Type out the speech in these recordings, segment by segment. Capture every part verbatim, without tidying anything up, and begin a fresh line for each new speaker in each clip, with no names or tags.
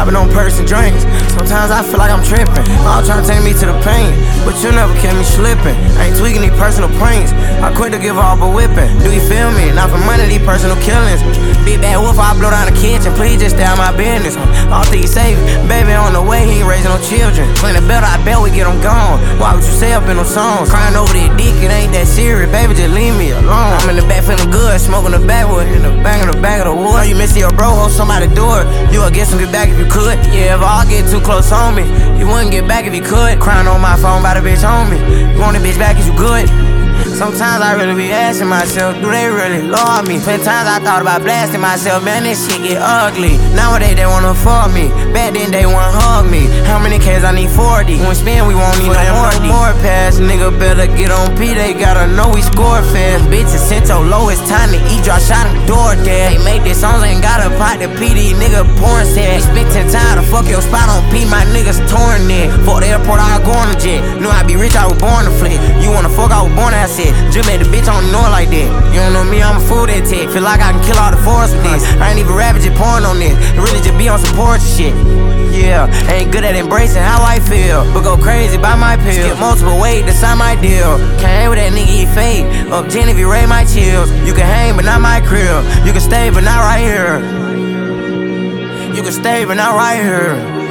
I've been on perks and drinks. Sometimes I feel like I'm tripping. All trying to take me to the pain, but you never kept me slipping. I ain't tweaking these personal pranks. I quit to give all but whipping. Do you feel me? Not for money, these personal killings. Big bad wolf, I blow down the kitchen. Please just stay out my business. All things safe, baby on the way, he ain't raising no children. Clean the better, I bet we get them gone. Why would you say up in them songs? Crying over that dick, it ain't that serious. Baby, just leave me alone. I'm in the back feeling good, smoking the backwood, in the back of the back of the wood. You miss your bro, hold somebody do it. You would get some get back if you could. Yeah, if I get too close on me, you wouldn't get back if you could. Crying on my phone by the bitch on me. You want the bitch back if you good. Sometimes I really be asking myself, do they really love me? Plenty times I thought about blasting myself, man, this shit get ugly. Nowadays they wanna fuck me, back then they wanna hug me. How many K's I need? forty. When we spin, we won't need no more. No more pass, nigga better get on P, they gotta know we score fast. Bitches sent so low, it's time to eat, drop shot in the door there. They make this songs, ain't got a pot to P, these nigga porn set. They spent ten time to fuck your spot on P, my niggas torn it. Fuck the airport, I go on the jet. Knew I'd be rich, I was born to flick. You wanna fuck, I was born to have shit. Just made the bitch, I don't know it like that. You don't know me, I'm a fool that tech. Feel like I can kill all the forest with this. I ain't even rapping, just pouring on this. It really just be on some porch shit. Yeah, ain't good at embracing how I feel, but go crazy by my pill. Skip multiple weight, that's not my deal. Can't hang with that nigga, he fake. Up ten if you rate my chills. You can hang, but not my crib. You can stay, but not right here. You can stay, but not right here.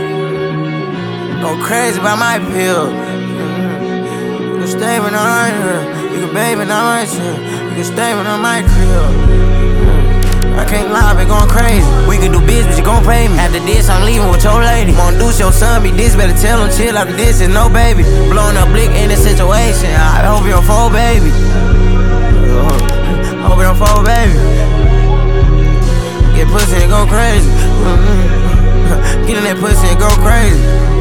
Go crazy by my pill. You can stay, but not right here. You can bathe, but not right here. You can stay, but not my crib. I can't lie, been going crazy. We can do business, you gon' pay me. After this, I'm leaving with your lady. Wanna do your son, be this, better tell him chill. After this, is no baby. Blowing up blick in this situation. I hope you don't fall, baby. I hope you don't fall, baby. Get pussy and go crazy. Get in that pussy and go crazy.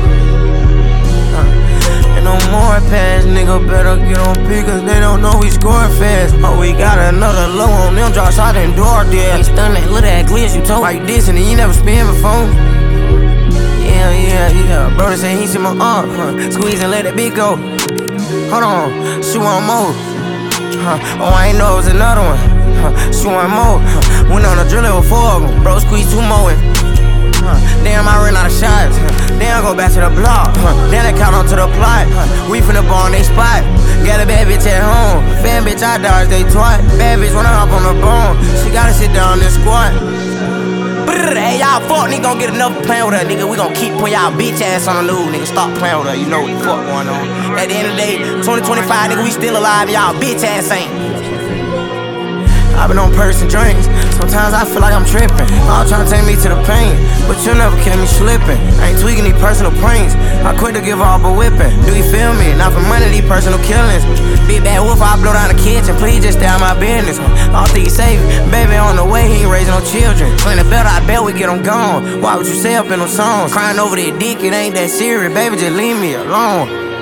No more pass, nigga better get on P, cause they don't know we scoring fast. Oh, we got another low on them, drop shot and door there. Ain't stun that little ass glitch you told. Why you dissing and you never spin before? Yeah, yeah, yeah. Brother say he see my arm, huh? Squeeze and let that beat go. Hold on, shoot one more. Huh. Oh, I ain't know it was another one. Huh. Shoot one more. Huh. Went on a drill with four of them. Bro, squeeze two more. Huh. Damn, I ran out of shots. Huh. Damn, I go back to the block. Huh. Then I count on to the plot. Huh. We finna ball on they spot. Got a bad bitch at home. Fan bitch, I dodge they twat. Bad bitch wanna hop on the bone. She gotta sit down and squat. Hey, y'all fuck, nigga gon' get enough playing with her, nigga. We gon' keep putting y'all bitch ass on the news, nigga. Stop playing with her, you know what the fuck going on. At the end of the day, twenty twenty-five, nigga, we still alive, and y'all bitch ass ain't. I've been on perks and drinks. Sometimes I feel like I'm tripping. All trying to take me to the pain, but you never kept me slipping. I ain't tweaking these personal pranks. I quit to give all but whipping. Do you feel me? Not for money, these personal killings. Big bad wolf, I blow down the kitchen. Please just stay out my business. All things safe, baby on the way, he ain't raising no children. Clean the better, I bet we get them gone. Why would you say up in them songs? Crying over that dick, it ain't that serious. Baby, just leave me alone.